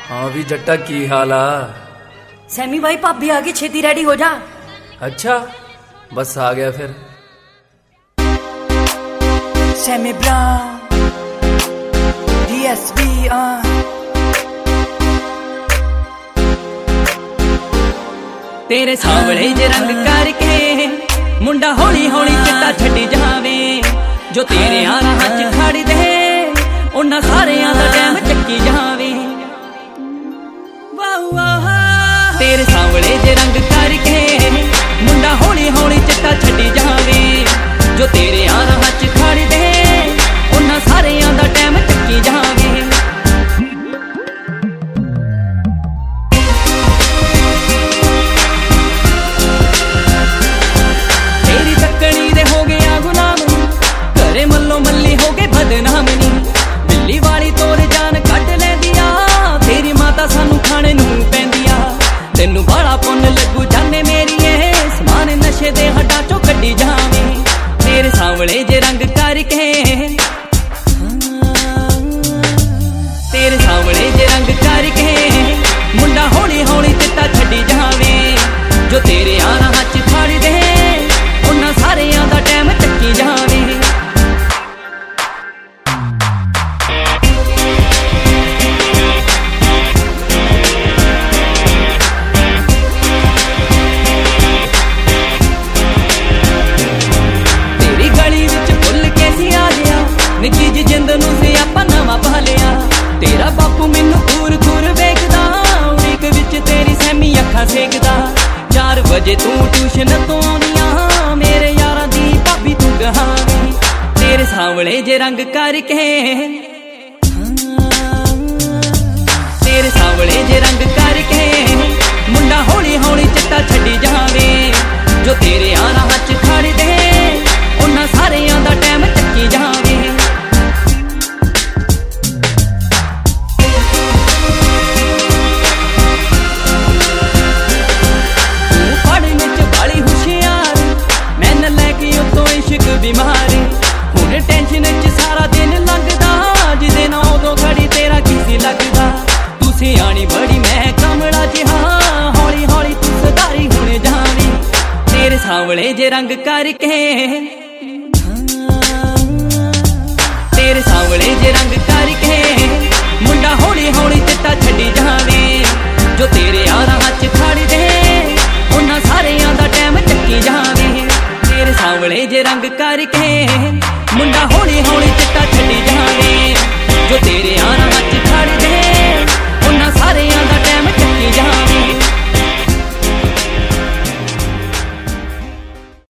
हाँ भी जट्टा की हाल आ? सैमी भाई भाभी आ गई, छेती रेडी हो जा। अच्छा बस आ गया फिर। सैमी ब्राउन डीएसपी तेरे सांवले जे रंग करके मुंडा हौली हौली चिट्टा छड्डी जावे, जो तेरे राह च खड़ दे उन्हां सारियां दा टैम चक्की जावे। तेरे सांवले जे रंग करके मुंडा हौली हौली चिट्टा छड्डी जावे, जो तेरे राह च खड़ दे उन्हां सारियां दा टैम चक्की जावे। तेरी तकड़ी दे हो गया गुलाम, घरे मल्लो मल्ली हो गए बदनाम नी, बिल्ली वाली तोर जान कट लैंदिया, तेरी माता सानू खाने नू पैंदिया। तेनू बड़ा पुन लगू जाने मेरीए, समान नशे दे हड्डां चों कड्डी जावे। तेरे सांवले जे रंग करके, तेरे सांवले जे रंग करके मुंडा हौली हौली चिट्टा छड्डी जावे, जो तेरे राह च खड़ दे उन्हां सारियां दा टैम चक्की जावे। निकी जी जिंद नू से आपां नवां पा लिया, तेरा बापू मैनू दूर दूर वेखदा, उड़ीक विच तेरी सैमी अखां सेकदा। 4 बजे तू ट्यूशन तो आउंदियां, मेरे यारां दी भाभी तू कहावी। तेरे सांवले जे रंग करके, तेरे सांवले जे रंग करके मुंडा हौली हौली चिट्टा छड्डी जावे, जो तेरे राह च खड़ दे उन्हां सारियां दा टैम चक्की जावे। बीमारी हुण टेंशन च सारा दिन लगदा, जिदे ना उदों खड़ी तेरा किसी लगदा। तू सियाणी बड़ी मैं कमला जिहा, हौली हौली तू सदारी हुण जावी। तेरे सांवले जे रंग करके, तेरे सांवले जे रंग करके मुंडा हौली हौली चिट्टा छड्डी जावे, जो तेरे राह च खड़ दे उन्हां सारियां दा टैम चक्की जावे। तेरे सांवले जे रंग करके